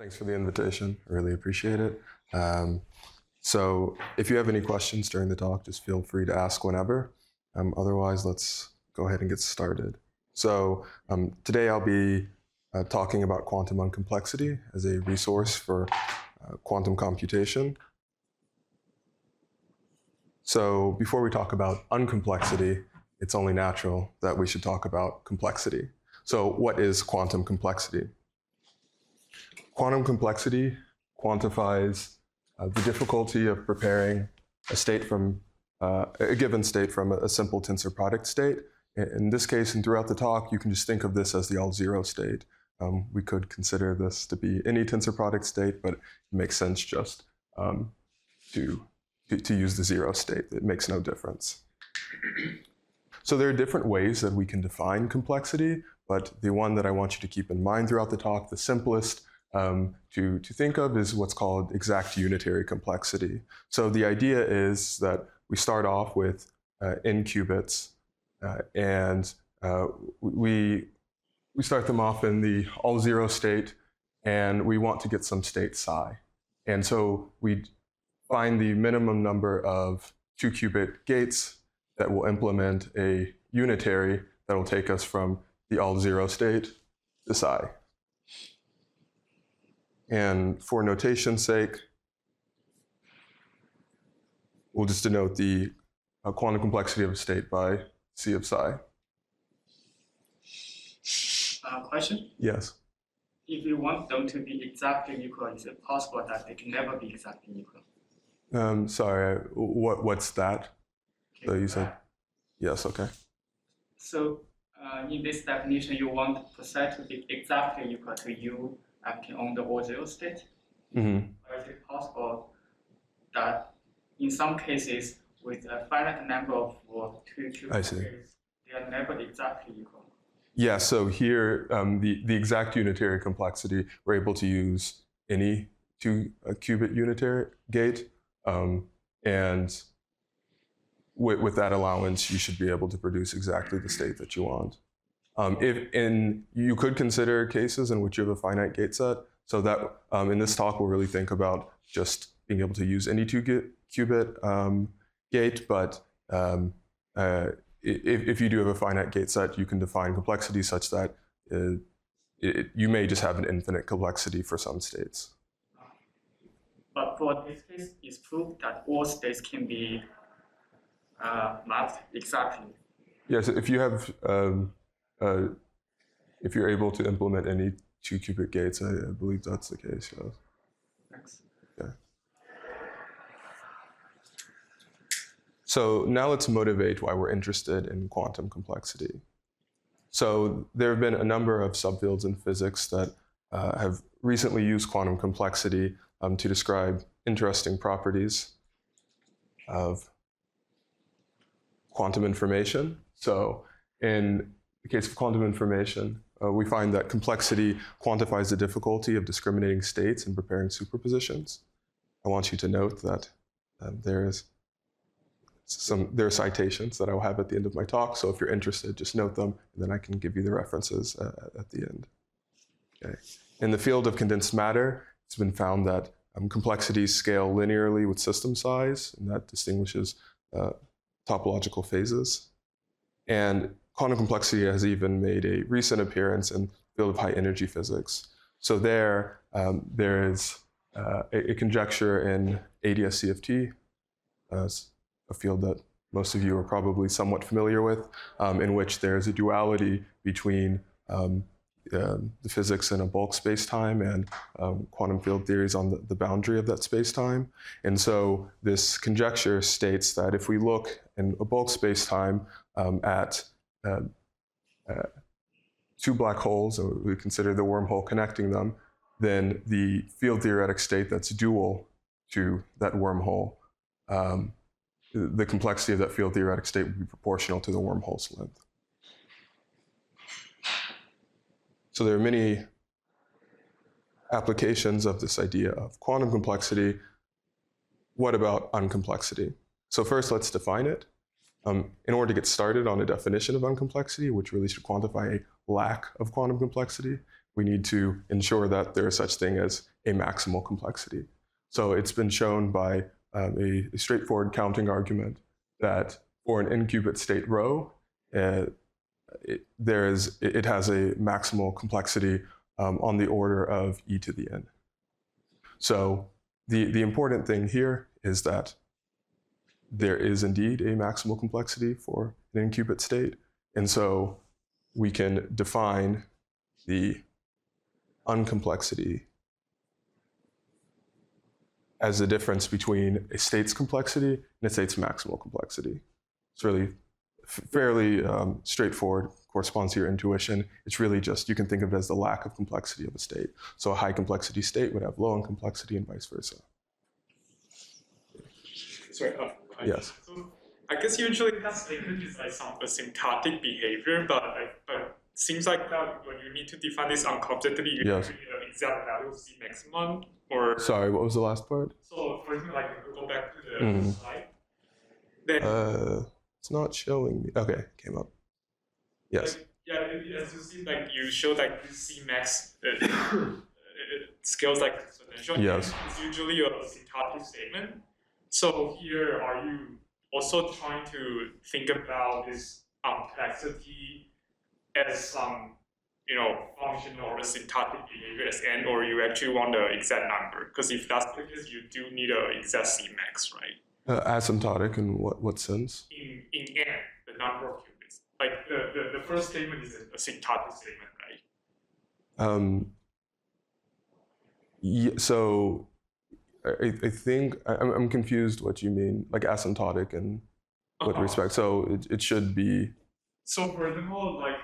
Thanks for the invitation. I really appreciate it. So if you have any questions during the talk, just feel free to ask whenever. Otherwise, let's go ahead and get started. So today I'll be talking about quantum uncomplexity as a resource for quantum computation. So before we talk about uncomplexity, it's only natural that we should talk about complexity. So what is quantum complexity? Quantum complexity quantifies the difficulty of preparing a state from a given state from a simple tensor product state. In this case, and throughout the talk, you can just think of this as the all-zero state. We could consider this to be any tensor product state, but it makes sense just to use the zero state. It makes no difference. So there are different ways that we can define complexity, but the one that I want you to keep in mind throughout the talk, the simplest to think of, is what's called exact unitary complexity. So the idea is that we start off with n qubits, and we start them off in the all-zero state, and we want to get some state psi. And so we find the minimum number of 2-qubit gates that will implement a unitary that will take us from the all-zero state to psi. And for notation's sake, we'll just denote the quantum complexity of a state by C of psi. Question? Yes. If you want them to be exactly equal, is it possible that they can never be exactly equal? Sorry, what's that? Okay, So you said, yes, okay. So in this definition, you want the set to be exactly equal to U acting on the all-zero state? Mm-hmm. Or is it possible that in some cases, with a finite number of 2 qubits, they are never exactly equal? Yeah, so here, the exact unitary complexity, we're able to use any 2-qubit unitary gate, and with that allowance, you should be able to produce exactly the state that you want. You could consider cases in which you have a finite gate set, so that in this talk we'll really think about just being able to use any 2-qubit gate, but if you do have a finite gate set, you can define complexity such that you may just have an infinite complexity for some states. But for this case, it's proved that all states can be mapped exactly. Yes, if you have if you're able to implement any 2-qubit gates, I believe that's the case, yes. Thanks. Okay. So now let's motivate why we're interested in quantum complexity. So there have been a number of subfields in physics that have recently used quantum complexity to describe interesting properties of quantum information. So in the case of quantum information, we find that complexity quantifies the difficulty of discriminating states and preparing superpositions. I want you to note that there are citations that I will have at the end of my talk, so if you're interested, just note them, and then I can give you the references at the end. Okay. In the field of condensed matter, it's been found that complexities scale linearly with system size, and that distinguishes topological phases. And quantum complexity has even made a recent appearance in the field of high energy physics. So there is a conjecture in ADS-CFT, a field that most of you are probably somewhat familiar with, in which there's a duality between the physics in a bulk space-time and quantum field theories on the boundary of that space-time. And so this conjecture states that if we look in a bulk space-time at 2 black holes, or we consider the wormhole connecting them, then the field theoretic state that's dual to that wormhole, the complexity of that field theoretic state would be proportional to the wormhole's length. So there are many applications of this idea of quantum complexity. What about uncomplexity? So first, let's define it. In order to get started on a definition of uncomplexity, which really should quantify a lack of quantum complexity, we need to ensure that there is such thing as a maximal complexity. So it's been shown by a straightforward counting argument that for an n-qubit state rho, it has a maximal complexity on the order of e to the n. So the important thing here is that there is indeed a maximal complexity for an n-qubit state. And so we can define the uncomplexity as the difference between a state's complexity and a state's maximal complexity. It's really fairly straightforward, corresponds to your intuition. It's really just, you can think of it as the lack of complexity of a state. So a high complexity state would have low uncomplexity and vice versa. Sorry, yes. So I guess usually that statement is like some asymptotic behavior, but seems like that when you need to define this uncomplexity, you yes. need an exact value of C maximum, or... Sorry, what was the last part? So for example, like if we go back to the slide, then... it's not showing me. Okay, it came up. Yes. Like, yeah, as you see, like you show like this C max scales like exponential. Yes. It's usually a asymptotic statement. So here, are you also trying to think about this complexity as some, function or asymptotic behavior as n, or you actually want the exact number? Because if that's the case, you do need an exact C max, right? Asymptotic in what sense? In n, the number of qubits. Like the first statement is an asymptotic statement, right? Yeah, so I think I'm confused what you mean, like asymptotic in what respect. So it should be. So for example, like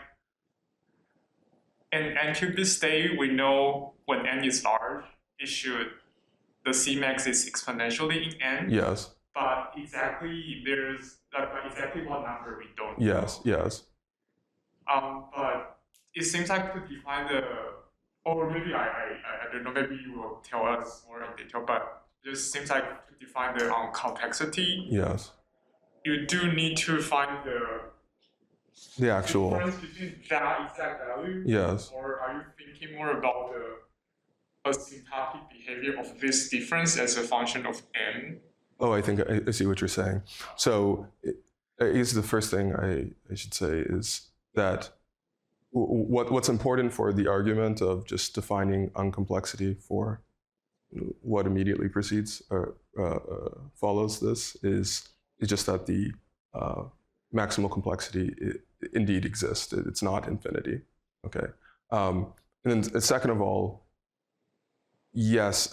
in n-qubit state, we know when n is large, the Cmax is exponentially in n. Yes. But exactly exactly what number we don't yes, know. Yes. But it seems like to define or maybe I don't know, maybe you will tell us more in detail, but it just seems like to define the complexity. Yes. You do need to find the actual difference between that exact value. Yes. Or are you thinking more about the asymptotic behavior of this difference as a function of n? Oh, I think I see what you're saying. So I guess the first thing I should say is that what's important for the argument of just defining uncomplexity for what immediately precedes or follows this is just that the maximal complexity indeed exists. It's not infinity. Okay. And then second of all, yes,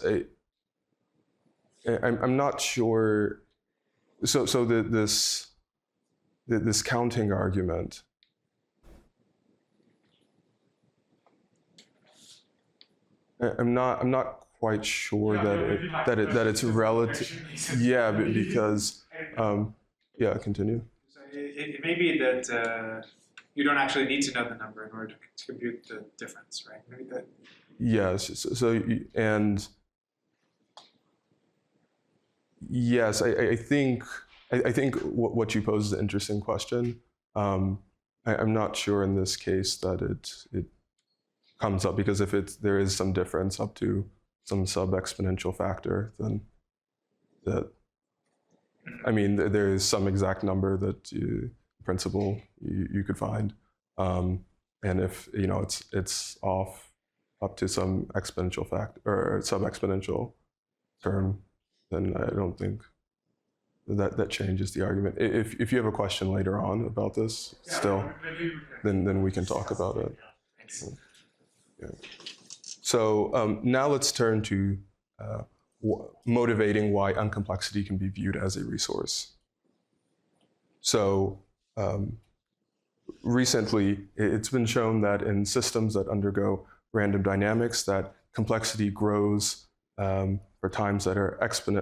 I'm not sure. So this counting argument. I'm not quite sure that it's relative. Yeah, because yeah, continue. So it may be that you don't actually need to know the number in order to compute the difference, right? Maybe that. Yes. So and yes, I think what you pose is an interesting question. I'm not sure in this case that it comes up, because if there is some difference up to some sub-exponential factor, then there is some exact number that in principle you could find, and if it's off up to some exponential factor or sub-exponential term, then I don't think that changes the argument. If you have a question later on about this, then we can talk about it. Thanks. Yeah. So now let's turn to motivating why uncomplexity can be viewed as a resource. So recently, it's been shown that in systems that undergo random dynamics, that complexity grows for times that are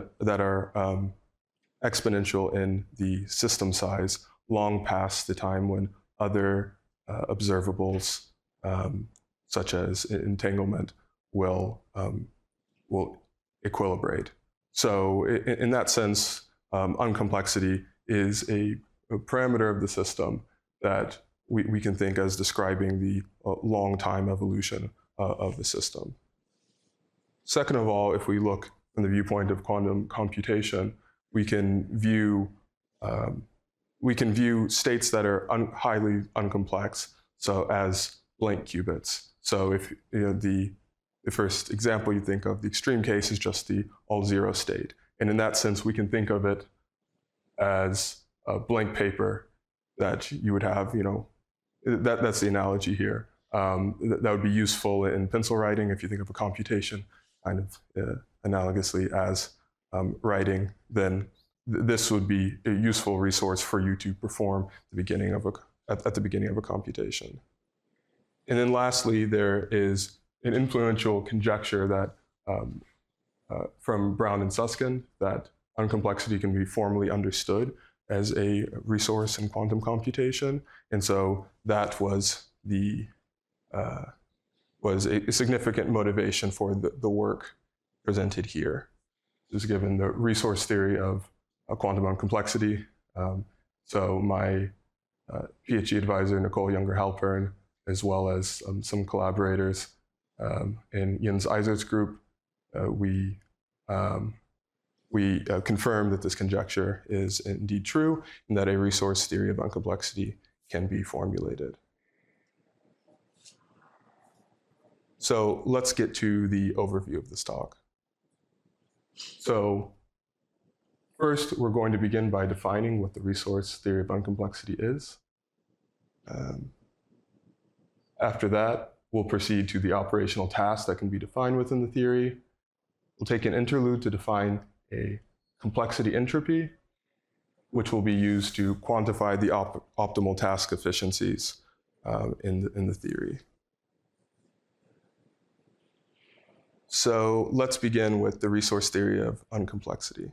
exponential in the system size, long past the time when other observables, such as entanglement, will equilibrate. So in that sense, uncomplexity is a parameter of the system that we can think as describing the long time evolution of the system. Second of all, if we look from the viewpoint of quantum computation, we can view states that are highly uncomplex, so as blank qubits. So if the first example you think of, the extreme case is just the all-zero state. And in that sense, we can think of it as a blank paper that you would have, that's the analogy here. That would be useful in pencil writing if you think of a computation kind of analogously as writing, then this would be a useful resource for you to perform at the beginning of a computation. And then lastly, there is an influential conjecture that from Brown and Susskind that uncomplexity can be formally understood as a resource in quantum computation. And so that was a significant motivation for the work presented here. This is given the resource theory of quantum uncomplexity. So my PhD advisor, Nicole Younger-Halpern, as well as some collaborators in Jens Eisert's group, we confirmed that this conjecture is indeed true and that a resource theory of uncomplexity can be formulated. So let's get to the overview of this talk. So first, we're going to begin by defining what the resource theory of uncomplexity is. After that, we'll proceed to the operational tasks that can be defined within the theory. We'll take an interlude to define a complexity entropy, which will be used to quantify the optimal task efficiencies in the theory. So let's begin with the resource theory of uncomplexity.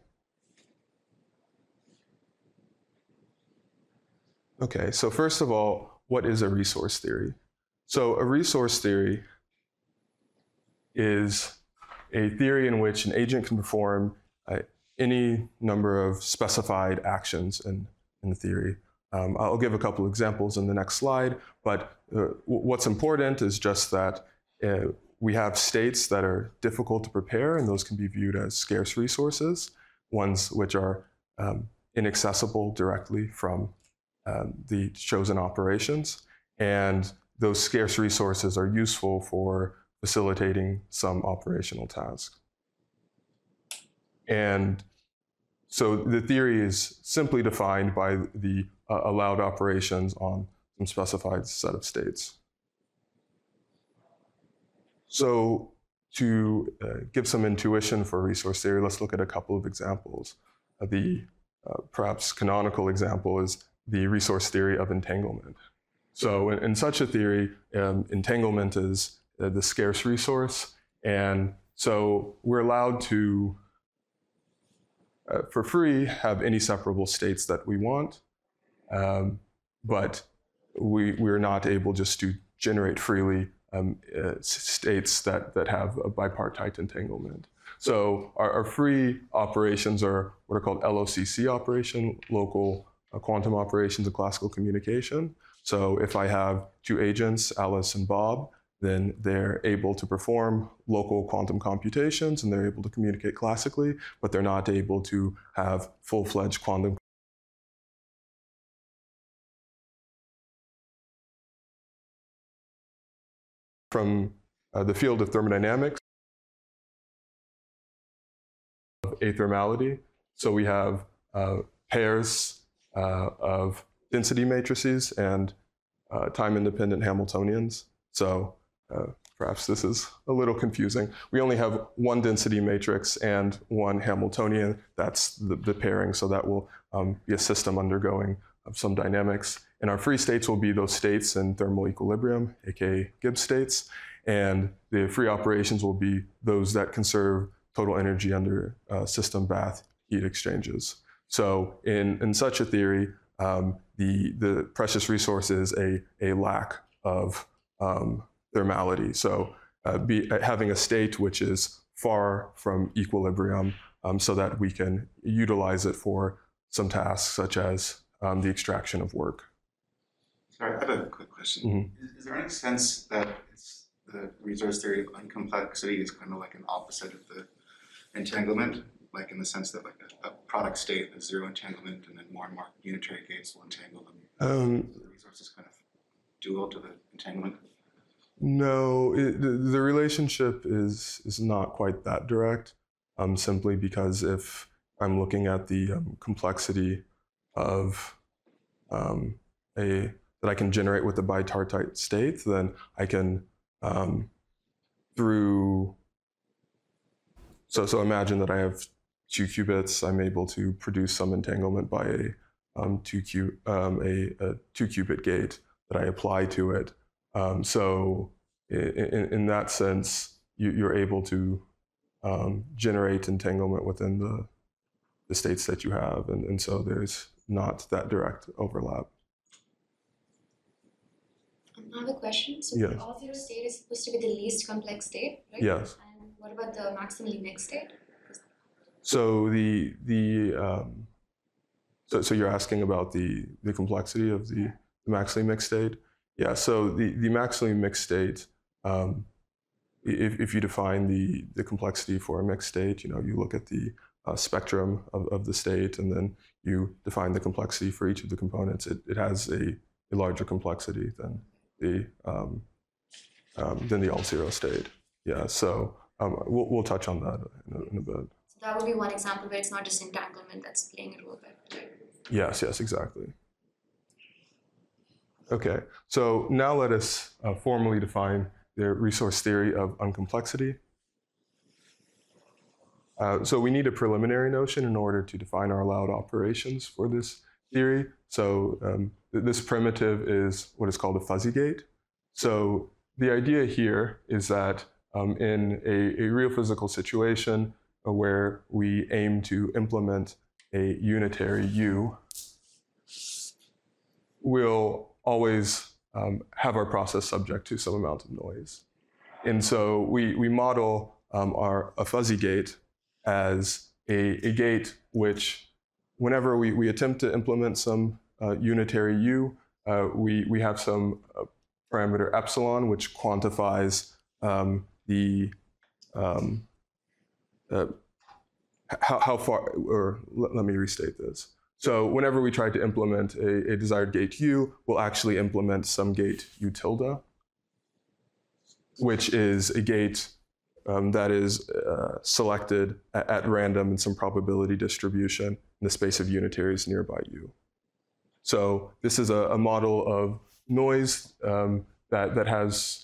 Okay, so first of all, what is a resource theory? So a resource theory is a theory in which an agent can perform any number of specified actions in the theory. I'll give a couple examples in the next slide, but what's important is just that we have states that are difficult to prepare, and those can be viewed as scarce resources, ones which are inaccessible directly from the chosen operations. And those scarce resources are useful for facilitating some operational task. And so the theory is simply defined by the allowed operations on some specified set of states. So to give some intuition for resource theory, let's look at a couple of examples. The perhaps canonical example is the resource theory of entanglement. So in such a theory, entanglement is the scarce resource. And so we're allowed to, for free, have any separable states that we want. But we're not able just to generate freely states that have a bipartite entanglement. So our free operations are what are called LOCC operation, local quantum operations of classical communication. So if I have two agents, Alice and Bob, then they're able to perform local quantum computations and they're able to communicate classically, but they're not able to have full-fledged quantum. From the field of thermodynamics, of athermality. So we have pairs of density matrices and time-independent Hamiltonians. So perhaps this is a little confusing. We only have one density matrix and one Hamiltonian. That's the pairing, so that will be a system undergoing some dynamics. And our free states will be those states in thermal equilibrium, aka Gibbs states. And the free operations will be those that conserve total energy under system bath heat exchanges. So in such a theory, the precious resource is a lack of thermality. So having a state which is far from equilibrium so that we can utilize it for some tasks such as the extraction of work. Sorry, I have a quick question. Mm-hmm. Is there any sense that the resource theory of uncomplexity is kind of like an opposite of the entanglement, like in the sense that like a product state is zero entanglement, and then more and more unitary gates will entangle them. So the resource is kind of dual to the entanglement. No, the relationship is not quite that direct, simply because if I'm looking at the complexity of that I can generate with the bipartite state, then I can so imagine that I have 2 qubits. I'm able to produce some entanglement by a 2 qubit gate that I apply to it. So in that sense, you're able to generate entanglement within the states that you have, and so there's not that direct overlap. I have a question. So yes. The all-zero state is supposed to be the least complex state, right? Yes. And what about the maximally mixed state? So so you're asking about the complexity of the maximally mixed state? Yeah. So the maximally mixed state, if you define the complexity for a mixed state, you look at the spectrum of the state, and then you define the complexity for each of the components. It has a larger complexity than the all-zero state. Yeah. So we'll touch on that in a bit. So that would be one example where it's not just entanglement that's playing a role there. Yes, exactly. Okay, so now let us formally define the resource theory of uncomplexity. So we need a preliminary notion in order to define our allowed operations for this theory. So this primitive is what is called a fuzzy gate. So the idea here is that in a real physical situation where we aim to implement a unitary U, we'll always have our process subject to some amount of noise. And so we model a fuzzy gate as a gate which, whenever we attempt to implement some unitary U, we have some parameter epsilon, which quantifies how far, or let me restate this. So whenever we try to implement a desired gate U, we'll actually implement some gate U tilde, which is a gate that is selected at random in some probability distribution in the space of unitaries nearby U. So this is a model of noise that has,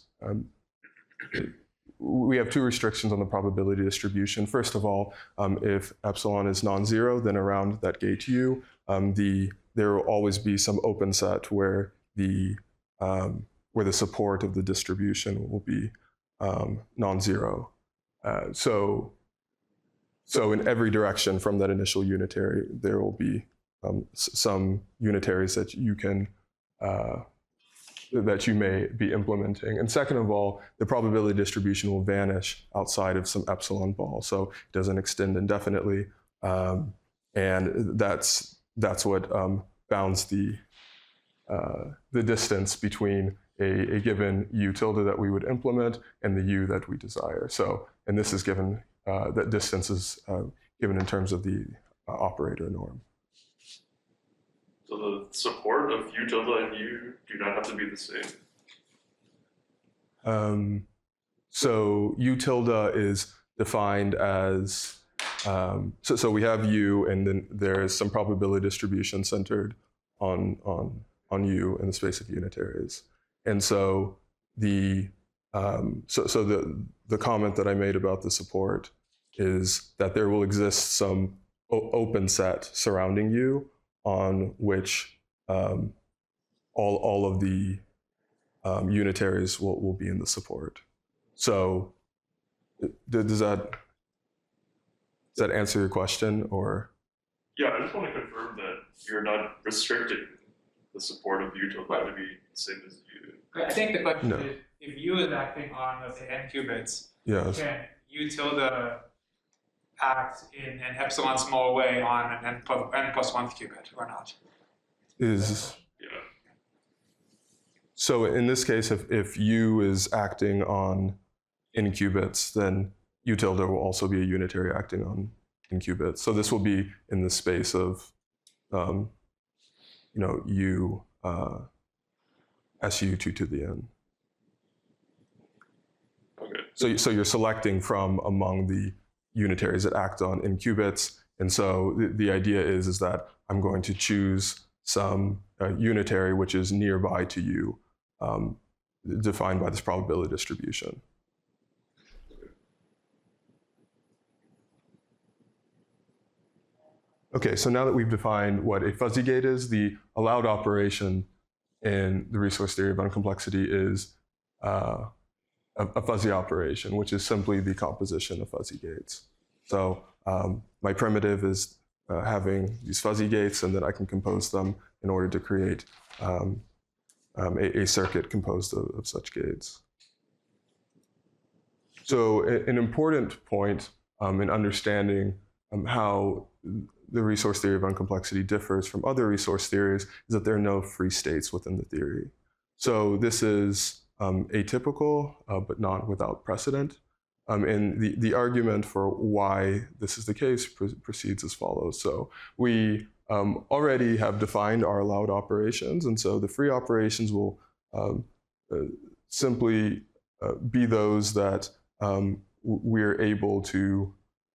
we have 2 restrictions on the probability distribution. First of all, if epsilon is non-zero, then around that gate U, there will always be some open set where the support of the distribution will be non-zero. So in every direction from that initial unitary, there will be some unitaries that you can that you may be implementing. And second of all, the probability distribution will vanish outside of some epsilon ball, so it doesn't extend indefinitely, and that's what bounds the distance between a given U tilde that we would implement and the U that we desire. So, and this is given, that distance is given in terms of the operator norm. So the support of U tilde and U do not have to be the same? So U tilde is defined as, so we have U, and then there is some probability distribution centered on U in the space of unitaries. And so the comment that I made about the support is that there will exist some open set surrounding U on which all of the unitaries will be in the support. So does that answer your question, or? Yeah, I just want to confirm that you're not restricting the support of U tilde to be the same as U. I think the question is, if U is acting on, let's say, n qubits, yes, can U tilde act in an epsilon small way on an n plus 1th qubit or not? Is Yeah. So in this case, if U is acting on n qubits, then U tilde will also be a unitary acting on n qubits. So this will be in the space of, U SU 2 to the n. Okay. So you're selecting from among the unitaries that act on n qubits, and so the idea is that I'm going to choose some unitary which is nearby to U, defined by this probability distribution. Okay, so now that we've defined what a fuzzy gate is, the allowed operation in the resource theory of uncomplexity is a fuzzy operation, which is simply the composition of fuzzy gates. So my primitive is having these fuzzy gates, and then I can compose them in order to create a circuit composed of such gates. So an important point in understanding how the resource theory of uncomplexity differs from other resource theories is that there are no free states within the theory. So this is atypical, but not without precedent. And the argument for why this is the case proceeds as follows. So we already have defined our allowed operations, and so the free operations will simply be those that we're able to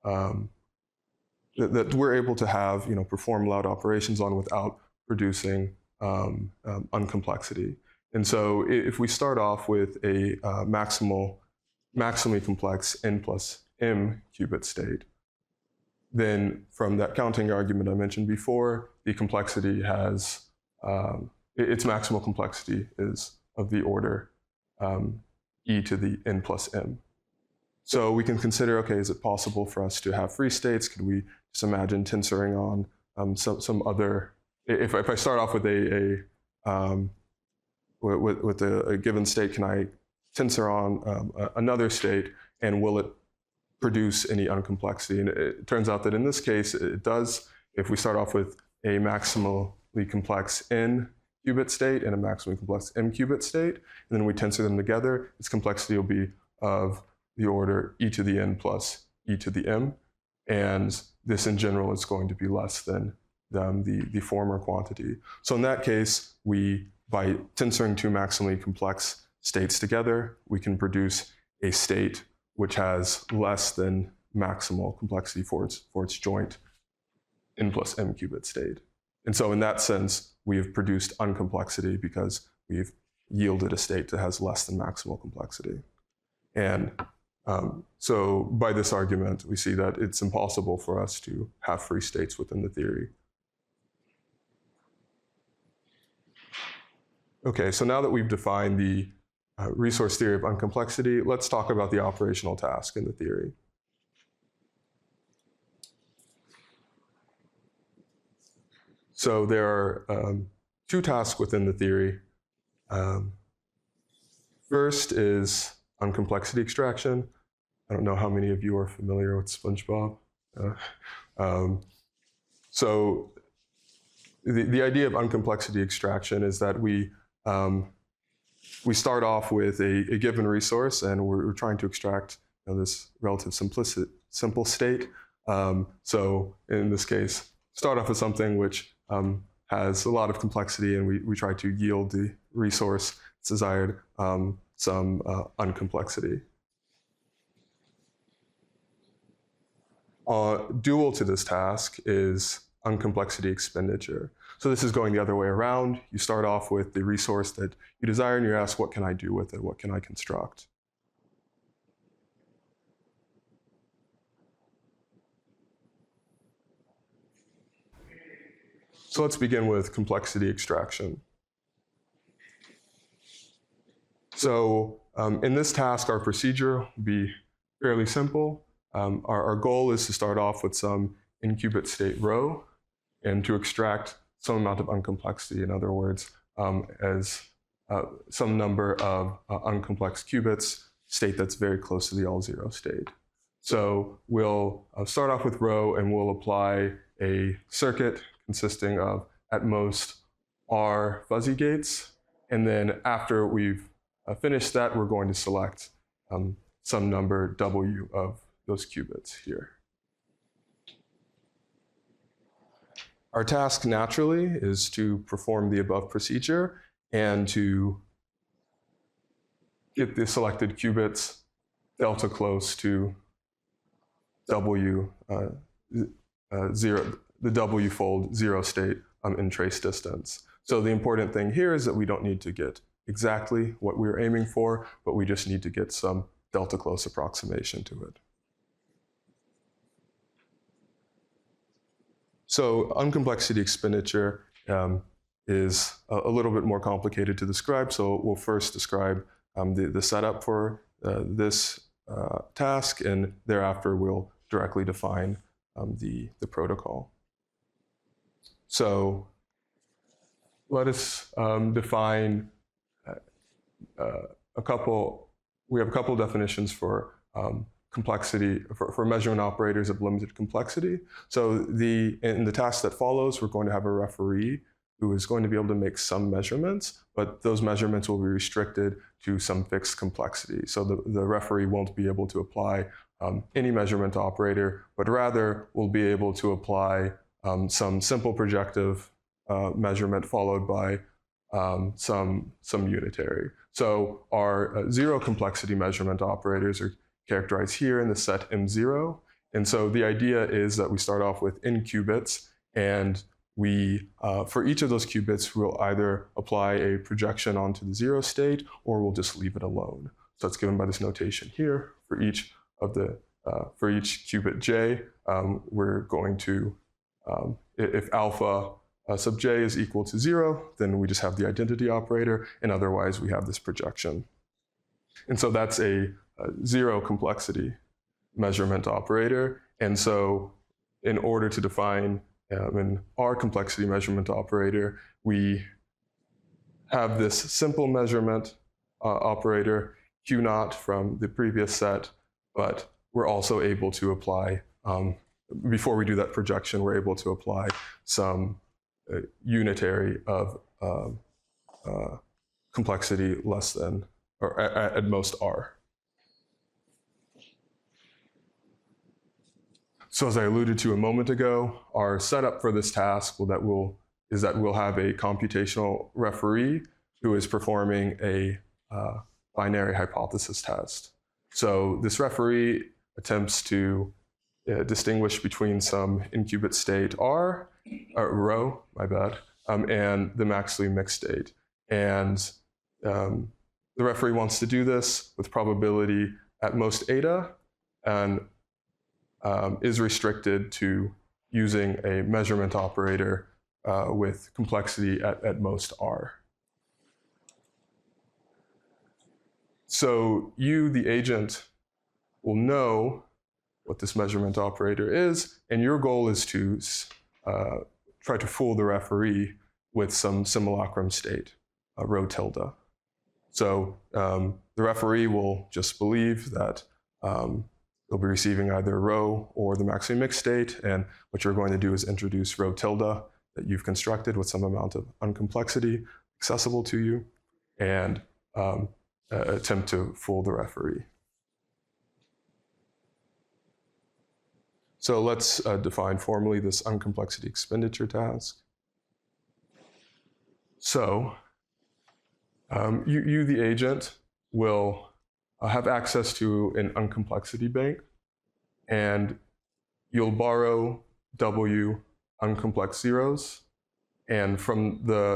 have, perform allowed operations on without producing uncomplexity. And so if we start off with a maximally complex n plus m qubit state, then from that counting argument I mentioned before, the complexity has, its maximal complexity is of the order e to the n plus m. So we can consider, okay, is it possible for us to have free states? Could we just imagine tensoring on some other, if I start off with a given state, can I tensor on another state, and will it produce any uncomplexity? And it turns out that in this case, it does. If we start off with a maximally complex n qubit state and a maximally complex m qubit state, and then we tensor them together, its complexity will be of the order e to the n plus e to the m. And this in general is going to be less than the former quantity. So in that case, by tensoring two maximally complex states together, we can produce a state which has less than maximal complexity for its joint n plus m qubit state. And so in that sense, we have produced uncomplexity because we've yielded a state that has less than maximal complexity. And so by this argument, we see that it's impossible for us to have free states within the theory. Okay, so now that we've defined the resource theory of uncomplexity, let's talk about the operational task in the theory. So there are two tasks within the theory. First is uncomplexity extraction. I don't know how many of you are familiar with SpongeBob. So the idea of uncomplexity extraction is that we start off with a given resource, and we're trying to extract this relative simple state. So in this case, start off with something which has a lot of complexity, and we try to yield the resource that's desired some uncomplexity. Dual to this task is uncomplexity expenditure. So this is going the other way around. You start off with the resource that you desire, and you ask, what can I do with it? What can I construct? So let's begin with complexity extraction. So in this task, our procedure will be fairly simple. Our goal is to start off with some n-qubit state rho and to extract some amount of uncomplexity. In other words, as some number of uncomplex qubits, state that's very close to the all-zero state. So we'll start off with rho, and we'll apply a circuit consisting of, at most, R fuzzy gates And then after we've finished that, we're going to select some number W of those qubits here. Our task naturally is to perform the above procedure and to get the selected qubits delta close to W zero, the W fold zero state in trace distance. So the important thing here is that we don't need to get exactly what we're aiming for, but we just need to get some delta close approximation to it. So uncomplexity expenditure is a little bit more complicated to describe. So we'll first describe the setup for this task, and thereafter we'll directly define the protocol. So let us define we have a couple definitions for complexity, for measurement operators of limited complexity. So in the task that follows, we're going to have a referee who is going to be able to make some measurements, but those measurements will be restricted to some fixed complexity. So the referee won't be able to apply any measurement operator, but rather will be able to apply some simple projective measurement followed by some unitary. So our zero complexity measurement operators are characterized here in the set M0. And so the idea is that we start off with n qubits, and we, for each of those qubits, we'll either apply a projection onto the zero state, or we'll just leave it alone. So it's given by this notation here. For each qubit j, we're going to, if alpha sub j is equal to 0, then we just have the identity operator, and otherwise we have this projection. And so that's a zero complexity measurement operator. And so in order to define in our complexity measurement operator, we have this simple measurement operator, Q0 from the previous set, but we're also able to apply, before we do that projection, we're able to apply some unitary of complexity less than, or at most R. So as I alluded to a moment ago, our setup for this task is that we'll have a computational referee who is performing a binary hypothesis test. So this referee attempts to distinguish between some n-qubit state R, rho, my bad, and the maximally mixed state. And the referee wants to do this with probability at most eta, and is restricted to using a measurement operator with complexity at most R. So you, the agent, will know what this measurement operator is, and your goal is to try to fool the referee with some simulacrum state, rho tilde. So the referee will just believe that they'll be receiving either rho or the maximally mixed state, and what you're going to do is introduce rho tilde that you've constructed with some amount of uncomplexity accessible to you, and attempt to fool the referee. So let's define formally this uncomplexity expenditure task. So you, the agent, will have access to an uncomplexity bank, and you'll borrow W uncomplex zeros, and from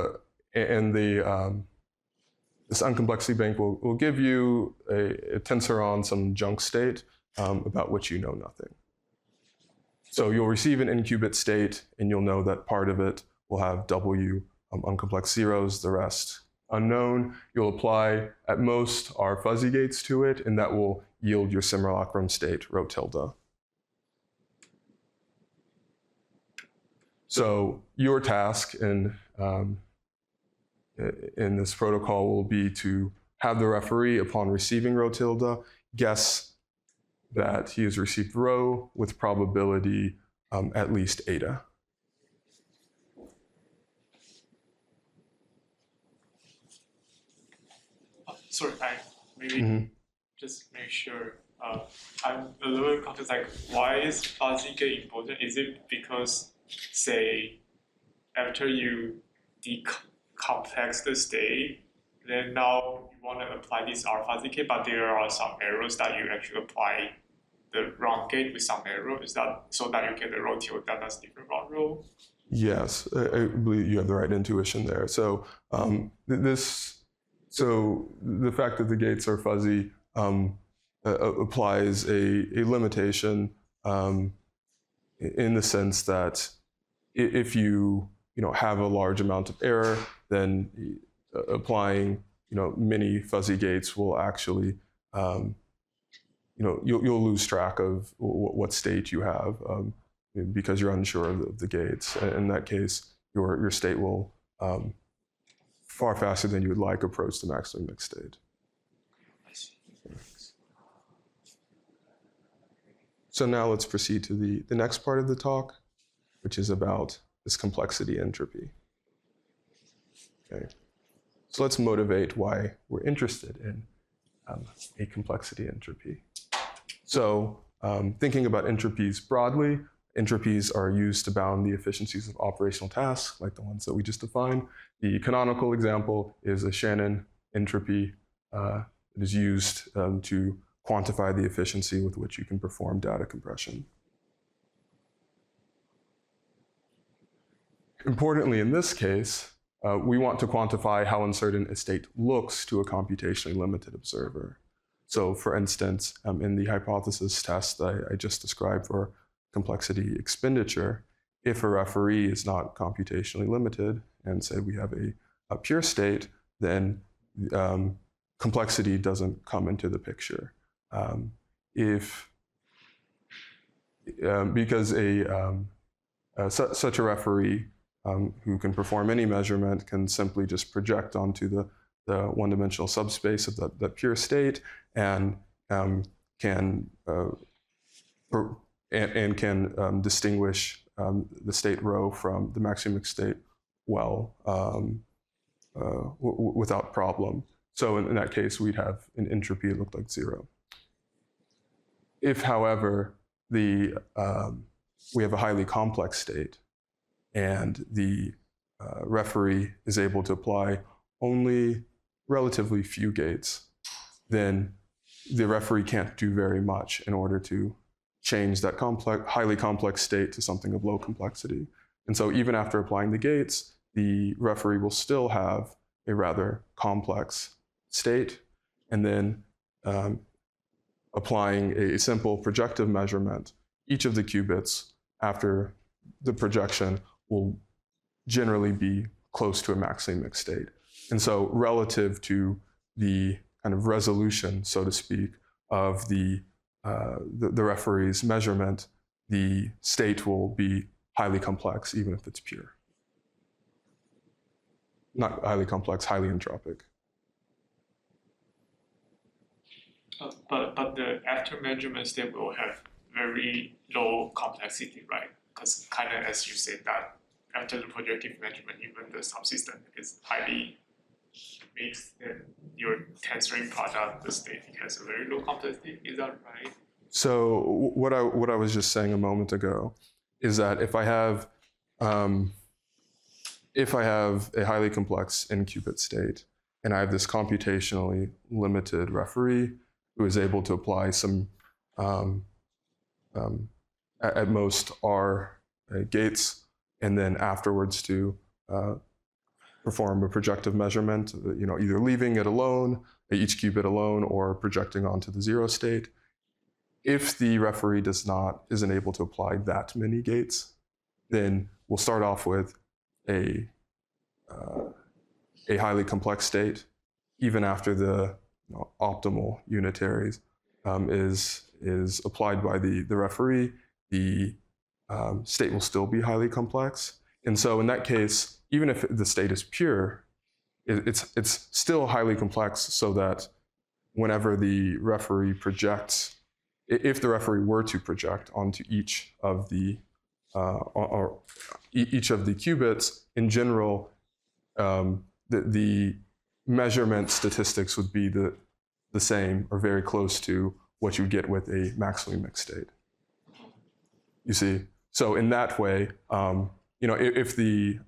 this uncomplexity bank will give you a tensor on some junk state about which you know nothing. So you'll receive an n-qubit state, and you'll know that part of it will have W uncomplex zeros, the rest unknown. You'll apply at most R fuzzy gates to it, and that will yield your simulacrum state, rho tilde. So your task in this protocol will be to have the referee, upon receiving rho tilde, guess that he has received rho with probability at least eta. sorry, maybe just make sure. I'm a little confused. Like, why is fuzzy gate important? Is it because, say, after you decomplex the state, then now you want to apply this R fuzzy gate, but there are some errors that you actually apply the wrong gate with some error? Is that so that you get the row till that does different round row? Yes, I believe you have the right intuition there. So the fact that the gates are fuzzy applies a limitation in the sense that if you have a large amount of error, then applying many fuzzy gates will actually you'll lose track of what state you have because you're unsure of the gates. In that case, your state will far faster than you would like approach the maximum mixed state. So now let's proceed to the next part of the talk, which is about this complexity entropy. Okay, so let's motivate why we're interested in a complexity entropy. So thinking about entropies broadly, entropies are used to bound the efficiencies of operational tasks, like the ones that we just defined. The canonical example is a Shannon entropy that is used to quantify the efficiency with which you can perform data compression. Importantly, in this case, we want to quantify how uncertain a state looks to a computationally limited observer. So for instance, in the hypothesis test that I just described for complexity expenditure, if a referee is not computationally limited, and say we have a pure state, then complexity doesn't come into the picture. Because such a referee who can perform any measurement can simply just project onto the one-dimensional subspace of that pure state and can distinguish the state row from the maximum mixed state well without problem. So in that case, we'd have an entropy that looked like 0. If, however, we have a highly complex state and the referee is able to apply only relatively few gates, then the referee can't do very much in order to change that highly complex state to something of low complexity. And so even after applying the gates, the referee will still have a rather complex state, and then applying a simple projective measurement, each of the qubits after the projection will generally be close to a maximally mixed state. And so relative to the kind of resolution, so to speak, of the referee's measurement, the state will be highly complex, even if it's pure. Not highly complex, highly entropic. But the after measurement state will have very low complexity, right? Because kind of as you said that after the projective measurement, even the subsystem is highly mixed, and your tensoring product, the state has a very low complexity. Is that right? So what I was just saying a moment ago is that if I have a highly complex n-qubit state and I have this computationally limited referee who is able to apply some at most R gates, and then afterwards to perform a projective measurement, either leaving it alone, each qubit alone, or projecting onto the 0 state. If the referee isn't able to apply that many gates, then we'll start off with a highly complex state, even after the optimal unitaries is applied by the referee. The state will still be highly complex. And so in that case, even if the state is pure, it's still highly complex, so that whenever the referee projects, if the referee were to project onto each of the qubits, in general, the measurement statistics would be the same or very close to what you get with a maximally mixed state. You see? So in that way, if the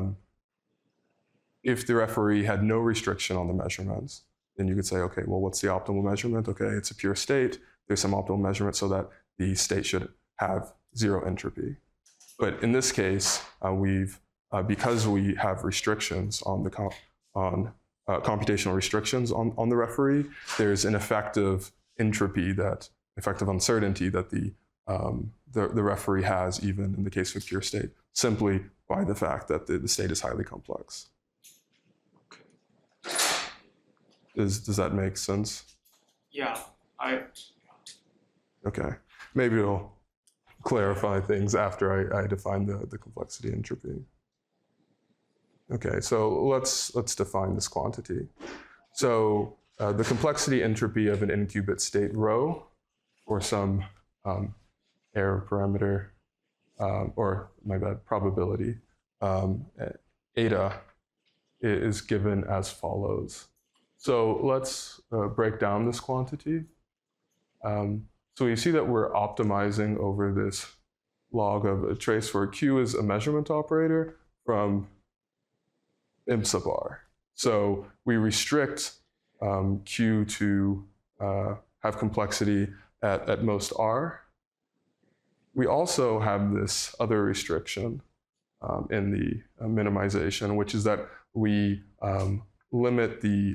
referee had no restriction on the measurements, then you could say, okay, well, what's the optimal measurement? Okay, it's a pure state. There's some optimal measurement so that the state should have zero entropy. But in this case, because we have restrictions on the computational restrictions on the referee, there's an effective entropy effective uncertainty that the referee has, even in the case of a pure state, simply by the fact that the state is highly complex. Does that make sense? Yeah, Okay, maybe it'll clarify things after I define the complexity entropy. Okay, so let's define this quantity. So the complexity entropy of an n-qubit state rho, or some error parameter, probability, eta, is given as follows. So let's break down this quantity. So you see that we're optimizing over this log of a trace where Q is a measurement operator from M sub r. So we restrict Q to have complexity at most r. We also have this other restriction in the minimization, which is that we limit the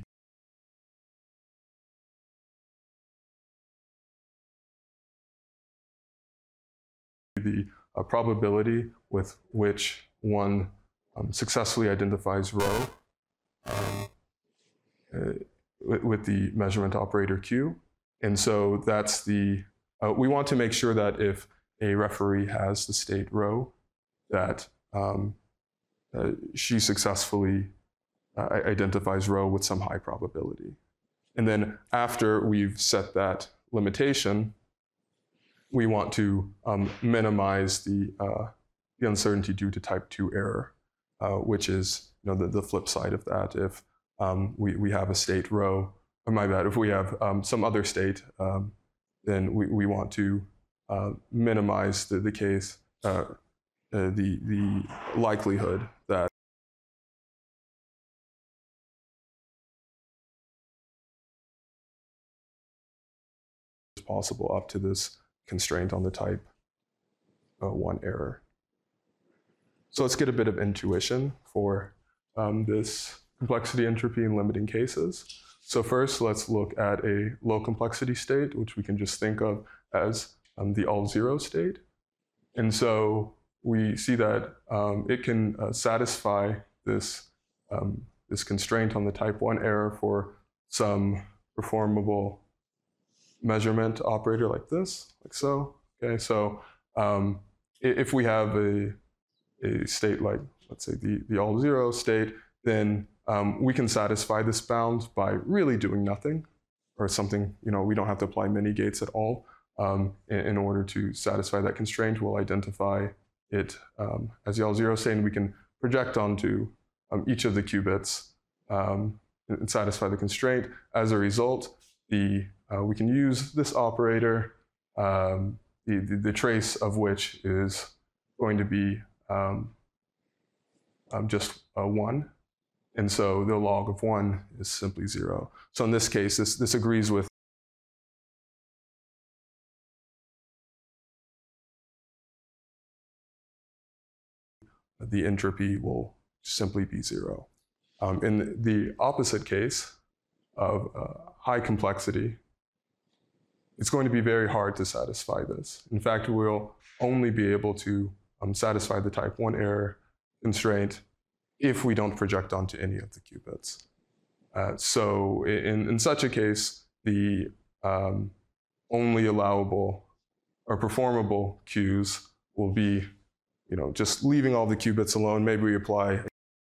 probability with which one successfully identifies rho with the measurement operator Q. And so that's we want to make sure that if a referee has the state rho, that she successfully identifies rho with some high probability. And then after we've set that limitation, we want to minimize the uncertainty due to type 2 error, which is the flip side of that. If we have a state rho, or my bad, if we have some other state, then we want to minimize the case, the likelihood that is possible up to this constraint on the type 1 error. So let's get a bit of intuition for this complexity entropy in limiting cases. So first, let's look at a low complexity state, which we can just think of as the all zero state. And so we see that it can satisfy this, this constraint on the type 1 error for some performable measurement operator like this, like so. Okay, so if we have a state like, let's say, the all zero state, then we can satisfy this bound by really doing nothing, or something, we don't have to apply many gates at all. In order to satisfy that constraint, we'll identify it as the all zero state, and we can project onto each of the qubits and satisfy the constraint. As a result, we can use this operator, the trace of which is going to be just 1. And so the log of 1 is simply 0. So in this case, this agrees with the entropy will simply be 0. In the opposite case of high complexity, it's going to be very hard to satisfy this. In fact, we'll only be able to satisfy the type 1 error constraint if we don't project onto any of the qubits. So in such a case, the only allowable or performable Qs will be, just leaving all the qubits alone. Maybe we apply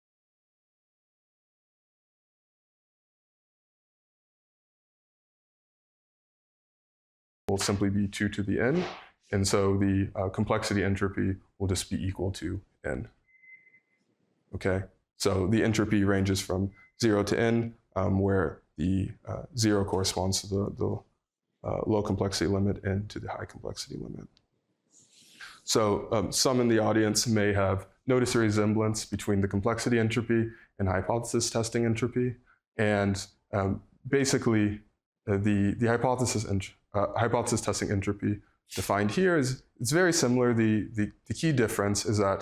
will simply be 2 to the n, and so the complexity entropy will just be equal to n. Okay, so the entropy ranges from 0 to n, where the 0 corresponds to the low complexity limit and to the high complexity limit. So some in the audience may have noticed a resemblance between the complexity entropy and hypothesis testing entropy. And basically, the hypothesis testing entropy defined here is it's very similar. The key difference is that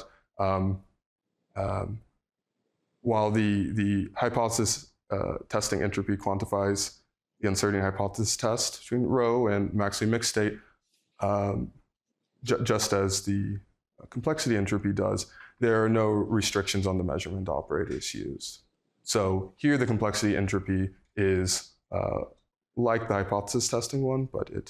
while the hypothesis testing entropy quantifies the uncertainty hypothesis test between rho and maximally mixed state, just as the complexity entropy does, there are no restrictions on the measurement operators used. So here the complexity entropy is like the hypothesis testing one, but it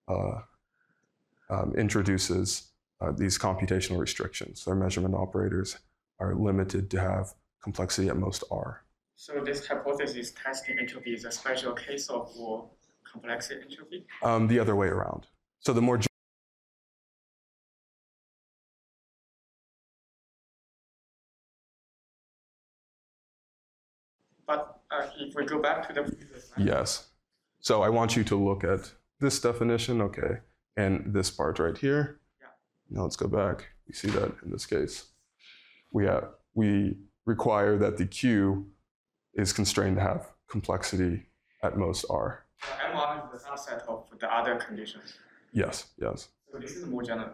introduces these computational restrictions. Our measurement operators are limited to have complexity at most R. So this hypothesis testing entropy is a special case of complexity entropy? The other way around. So the more But if we go back to the previous slide. Yes. So I want you to look at this definition, okay, and this part right here. Yeah. Now let's go back. You see that in this case, we require that the Q is constrained to have complexity at most R. M1 is the subset of the other conditions. Yes, yes. So this is more general.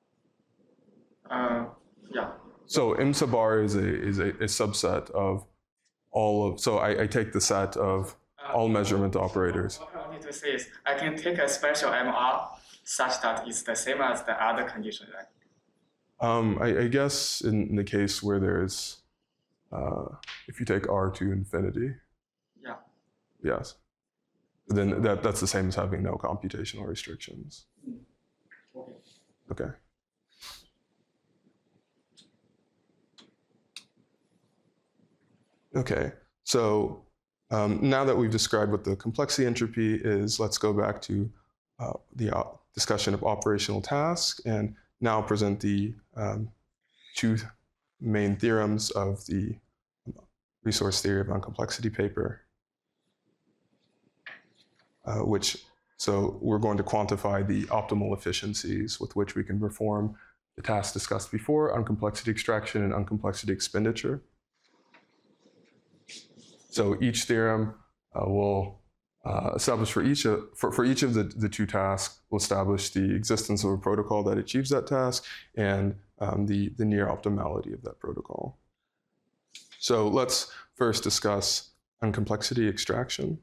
Yeah. So M sub R is a subset of all of, so I take the set of all measurement operators. What I wanted to say is I can take a special MR such that it's the same as the other condition, right? I guess in the case where there's, if you take R to infinity, Yeah. yes, then that's the same as having no computational restrictions. Okay. Okay. Okay, so now that we've described what the complexity entropy is, let's go back to the discussion of operational tasks and now present the two main theorems of the resource theory of uncomplexity paper, so we're going to quantify the optimal efficiencies with which we can perform the tasks discussed before, uncomplexity extraction and uncomplexity expenditure. So each theorem will establish for each of the two tasks, will establish the existence of a protocol that achieves that task and the near optimality of that protocol. So let's first discuss uncomplexity extraction.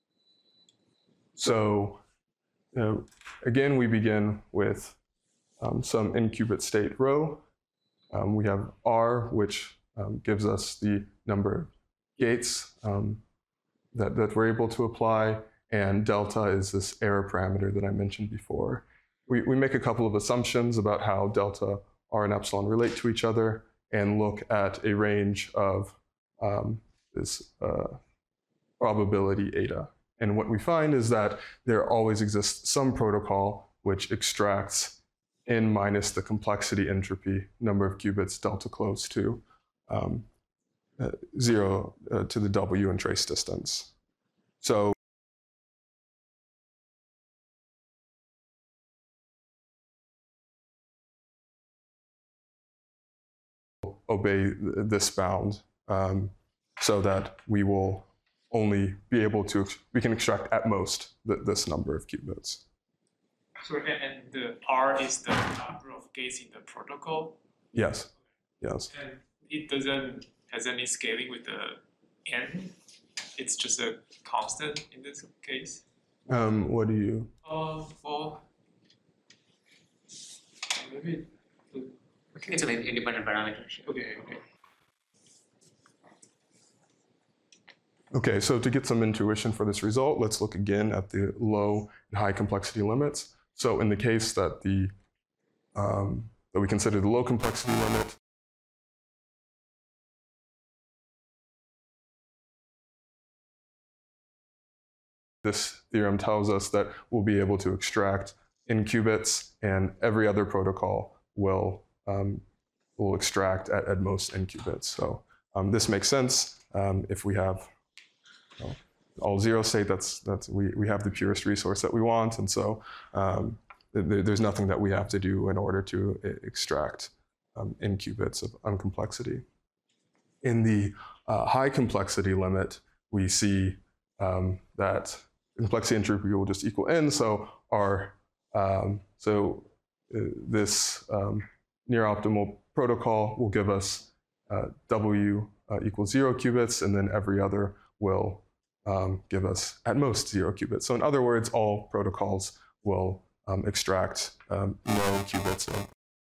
So again, we begin with some n-qubit state rho. We have R, which gives us the number of gates that we're able to apply, and delta is this error parameter that I mentioned before. We make a couple of assumptions about how delta, R, and epsilon relate to each other and look at a range of this probability eta. And what we find is that there always exists some protocol which extracts n minus the complexity entropy, number of qubits delta close to 0 to the W and trace distance. So obey this bound so that we will only be able to, we can extract at most this number of qubits. So, and the R is the number of gates in the protocol? Yes, yes. And it doesn't has any scaling with the n? It's just a constant in this case? What do you? Well, maybe. I think it's an independent parameter. Okay. Okay, so to get some intuition for this result, let's look again at the low and high complexity limits. So in the case that that we consider the low complexity limit, this theorem tells us that we'll be able to extract n qubits, and every other protocol will extract at most n qubits. So this makes sense. if we have all zero state, we have the purest resource that we want, and so there's nothing that we have to do in order to extract n qubits of uncomplexity. In the high complexity limit, we see that complexity entropy will just equal n. So this near optimal protocol will give us W equals 0 qubits, and then every other will give us at most 0 qubits. So in other words, all protocols will extract no qubits of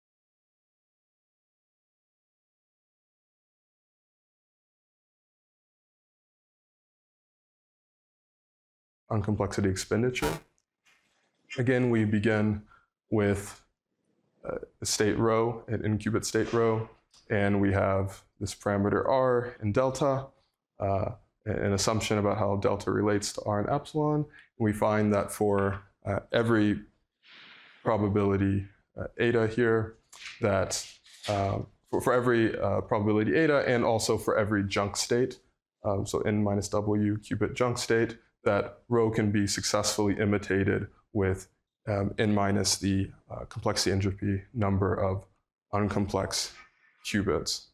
uncomplexity expenditure. Again, we begin with a state rho, an n-qubit state rho, and we have this parameter r and delta, an assumption about how delta relates to r and epsilon. We find that for every probability eta here, that for every probability eta and also for every junk state, so n minus w qubit junk state, that rho can be successfully imitated with n minus the complexity entropy number of uncomplex qubits.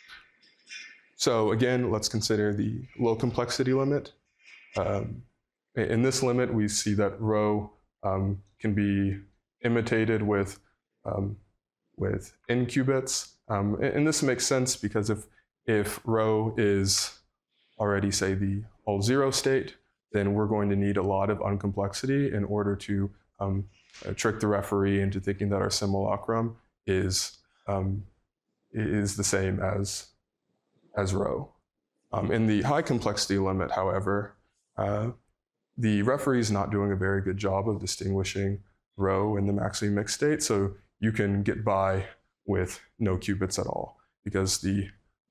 So again, let's consider the low complexity limit. In this limit, we see that rho can be imitated with n qubits. And this makes sense because if rho is already, say, the all zero state, then we're going to need a lot of uncomplexity in order to trick the referee into thinking that our simulacrum is the same as rho. In the high complexity limit, however, the referee is not doing a very good job of distinguishing rho in the maximally mixed state, so you can get by with no qubits at all because the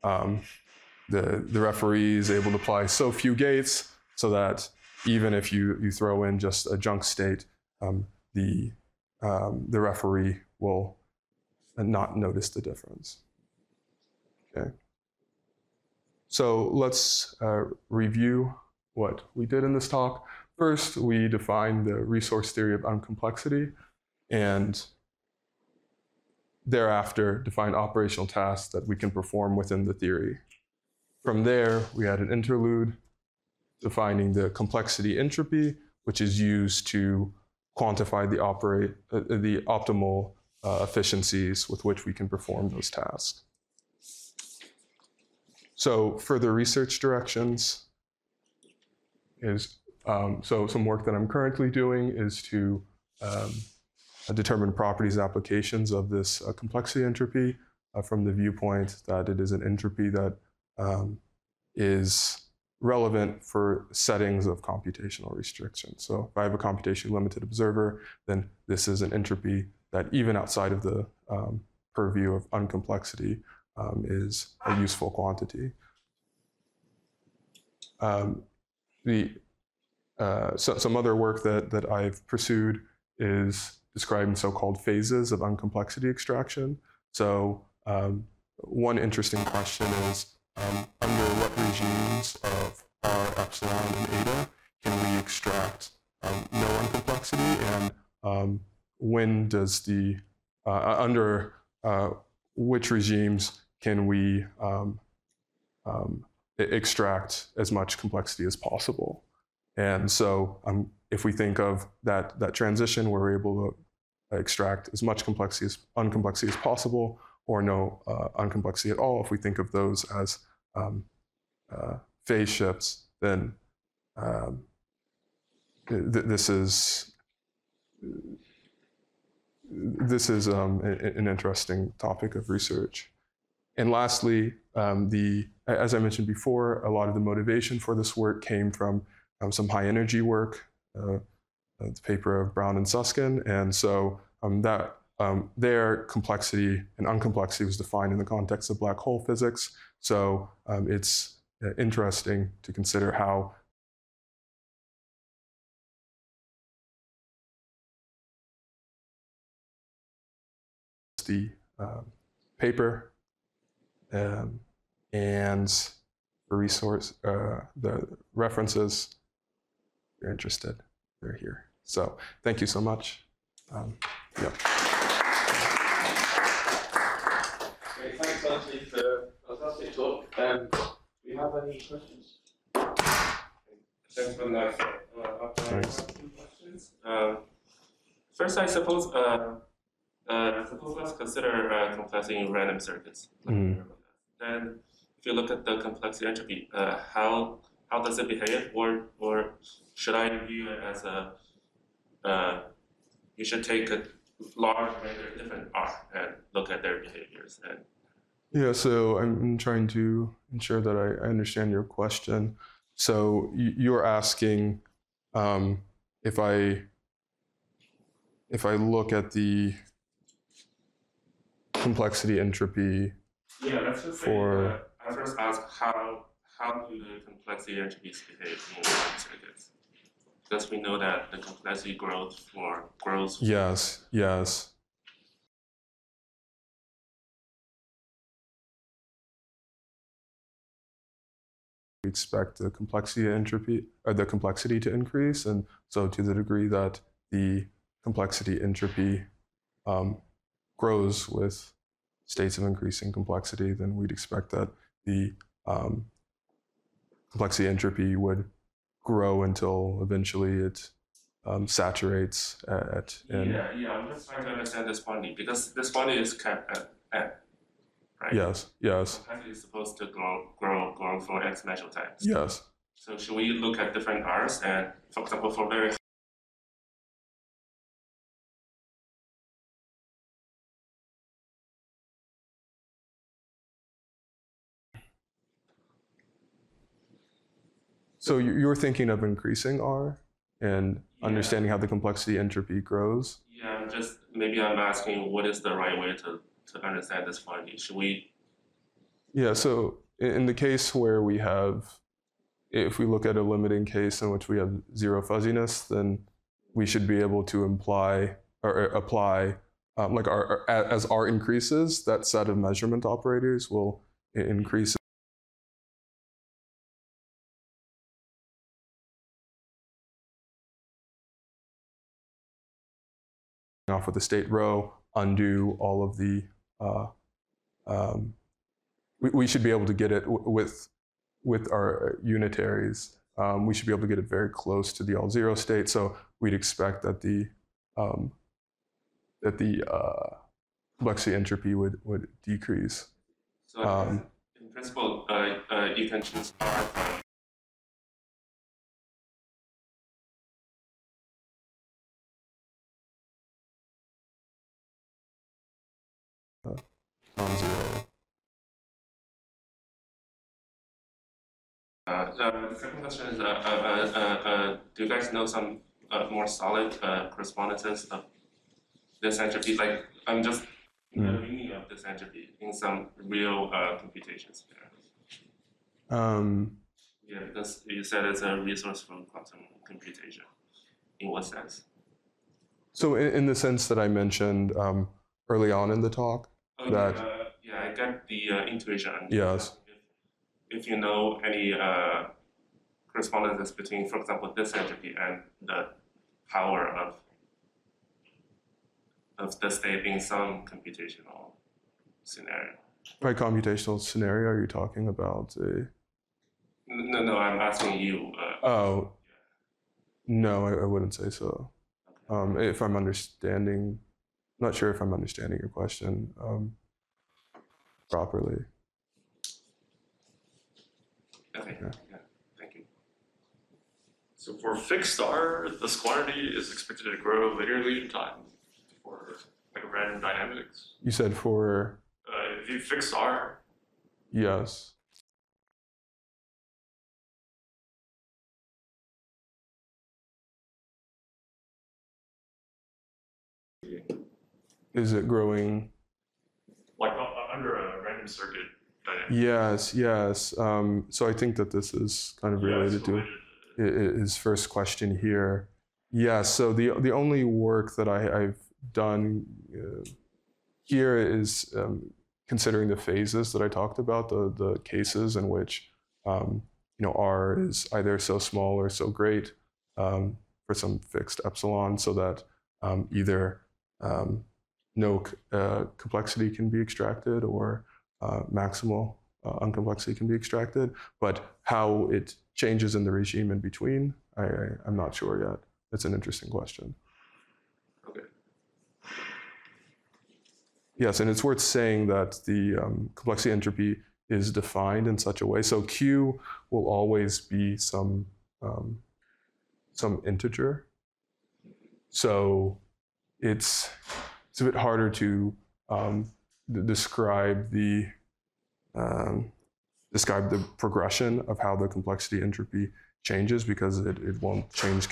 referee is able to apply so few gates so that even if you throw in just a junk state, the referee will not notice the difference. Okay. So let's review what we did in this talk. First, we defined the resource theory of uncomplexity, and thereafter defined operational tasks that we can perform within the theory. From there, we had an interlude defining the complexity entropy, which is used to quantify the optimal efficiencies with which we can perform those tasks. So further research directions is, so some work that I'm currently doing is to determine properties and applications of this complexity entropy from the viewpoint that it is an entropy that is relevant for settings of computational restriction. So if I have a computationally limited observer, then this is an entropy that even outside of the purview of uncomplexity is a useful quantity. Some other work that I've pursued is describing so-called phases of uncomplexity extraction. So one interesting question is, under what regimes of R, epsilon, and eta can we extract no uncomplexity, and when does the, under which regimes can we extract as much complexity as possible? And so if we think of that transition where we're able to extract as much uncomplexity as possible, or no uncomplexity at all, if we think of those as phase shifts, then this is an interesting topic of research. And lastly, as I mentioned before, a lot of the motivation for this work came from some high energy work, the paper of Brown and Susskind, and so their complexity and uncomplexity was defined in the context of black hole physics. So it's interesting to consider how the paper and resource, the references, if you're interested, they're here. So thank you so much. Yeah. Great, thanks, Anthony, for a fantastic talk. Do we have any questions? Gentlemen, questions. First, I suppose let's consider complexity in random circuits. Then, if you look at the complexity entropy, how does it behave, or should I view it as you should take a large range of different R and look at their behaviors? And yeah, so I'm trying to ensure that I understand your question. So you're asking if I look at the complexity entropy. Yeah, let's just say I first ask how do the complexity entropies behave in random circuits? Because we know that the complexity grows. Yes. We expect the complexity entropy or the complexity to increase, and so to the degree that the complexity entropy grows with states of increasing complexity, then we'd expect that the complexity entropy would grow until eventually it saturates at N. Yeah, I'm just trying to understand this quantity, because this quantity is kept at N, right? Yes. Complexity is supposed to grow for exponential times. Yes. So should we look at different R's and, for example, for very So you're thinking of increasing R and understanding how the complexity entropy grows? Yeah, maybe I'm asking what is the right way to understand this quantity? Should we? Yeah, so in the case where we have, if we look at a limiting case in which we have zero fuzziness, then we should be able to imply or apply, like as R increases, that set of measurement operators will increase. Off with the state row, undo all of the, we should be able to get it with our unitaries. We should be able to get it very close to the all zero state. So we'd expect that the complexity entropy would decrease. So in principle, you can choose R. Non-zero. The second question is, do you guys know some more solid correspondences of this entropy? Like, I'm just the meaning of this entropy in some real computations. Yeah, because you said it's a resource for quantum computation. In what sense? So in the sense that I mentioned early on in the talk, that yeah, I get the intuition. Yes. If you know any correspondences between, for example, this entropy and the power of the state in some computational scenario. By computational scenario, are you talking about a? No, I'm asking you. Oh, no, I wouldn't say so. Okay. If I'm understanding, not sure if I'm understanding your question properly. Okay. Yeah. Thank you. So for fixed R, this quantity is expected to grow linearly in time for like random dynamics. You said for? If you fix R. Yes. Is it growing? Like under a random circuit dynamic. Yes. So I think that this is kind of related to his first question here. Yeah, so the only work that I've done here is considering the phases that I talked about, the cases in which R is either so small or so great for some fixed epsilon, so that either no complexity can be extracted or maximal uncomplexity can be extracted. But how it changes in the regime in between, I'm not sure yet. That's an interesting question. Okay. Yes, and it's worth saying that the complexity entropy is defined in such a way. So Q will always be some integer. So it's a bit harder to describe the progression of how the complexity entropy changes, because it won't change.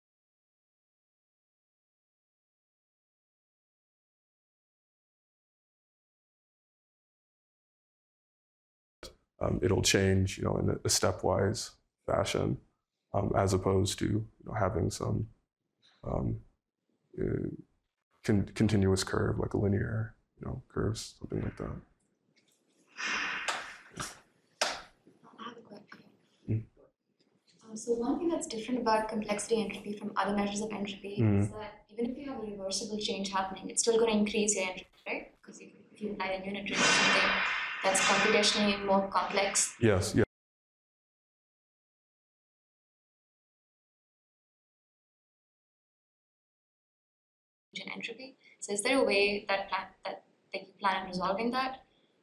It'll change, in a stepwise fashion, as opposed to having some continuous curve, like a linear, curves, something like that. I have a question. So one thing that's different about complexity entropy from other measures of entropy is that even if you have a reversible change happening, it's still going to increase your entropy, right? Because if you apply a unit rate or something that's computationally more complex. Yes, yes. In entropy. So is there a way that you plan on resolving that?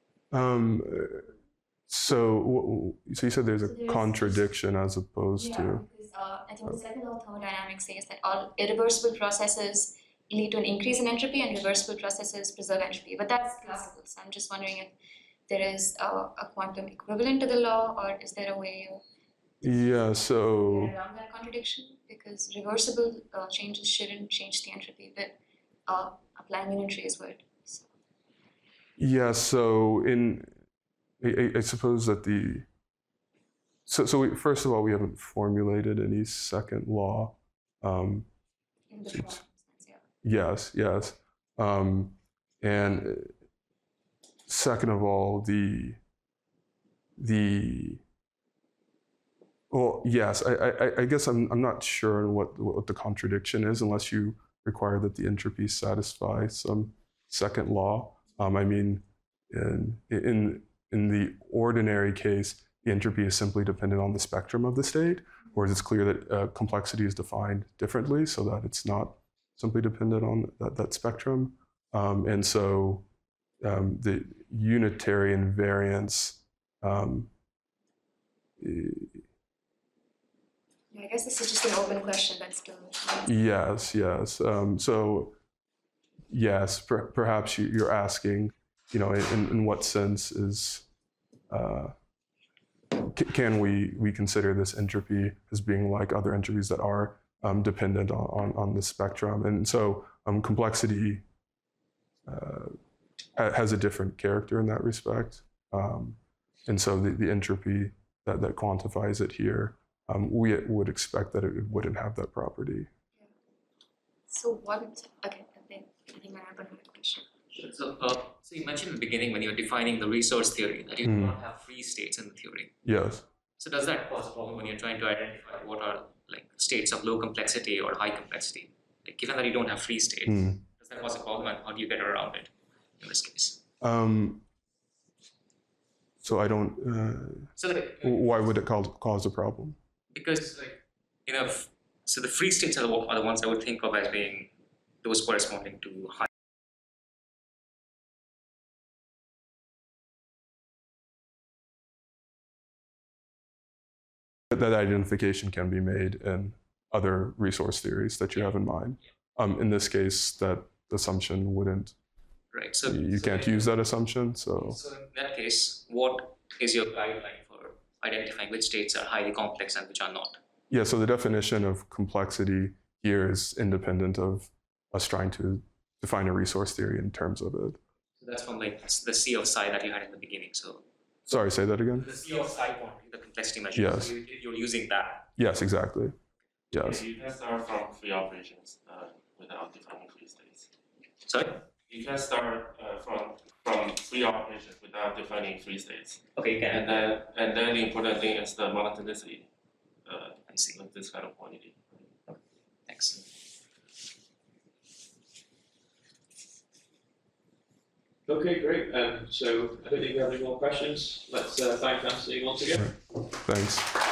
So you said there's a contradiction as opposed to. Because I think the second law of thermodynamics says that all irreversible processes lead to an increase in entropy and reversible processes preserve entropy. But that's classical. So I'm just wondering if there is a quantum equivalent to the law, or is there a way of get around that contradiction? Because reversible changes shouldn't change the entropy, but applying unitary is what. So. Yeah. So I suppose that first of all, we haven't formulated any second law. In the sense, yeah. Yes. And second of all, well, yes, I guess I'm not sure what the contradiction is, unless you require that the entropy satisfy some second law. I mean, in the ordinary case, the entropy is simply dependent on the spectrum of the state, whereas it's clear that complexity is defined differently, so that it's not simply dependent on that spectrum. And so the unitary invariance. I guess this is just an open question, but still. Yes. So, yes, perhaps you're asking, in what sense is can we consider this entropy as being like other entropies that are dependent on the spectrum? And so complexity has a different character in that respect. And so the entropy that quantifies it here, we would expect that it wouldn't have that property. So okay, I think I have another question. So you mentioned in the beginning when you were defining the resource theory that you do not have free states in the theory. Yes. So does that cause a problem when you're trying to identify what are like states of low complexity or high complexity? Like, given that you don't have free states, does that cause a problem, and how do you get around it in this case? So I don't. Why would it cause a problem? Because so the free states are the ones I would think of as being those corresponding to high. That identification can be made in other resource theories that you have in mind. In this case, that assumption wouldn't. Right. So you can't use that assumption. So in that case, what is your guideline for identifying which states are highly complex and which are not? Yeah. So the definition of complexity here is independent of us trying to define a resource theory in terms of it. So that's from like the C of psi that you had in the beginning. So. Sorry, say that again. The C of psi quantity, the complexity measure. Yes. So you're using that. Yes, exactly. Yes. You can start from free operations without defining free states. Sorry? You can start from free operations without defining free states. Okay, you can. And then the important thing is the monotonicity I see. of this kind of quantity. Thanks. Okay, great. So I don't think we have any more questions. Let's thank Anthony once again. Thanks.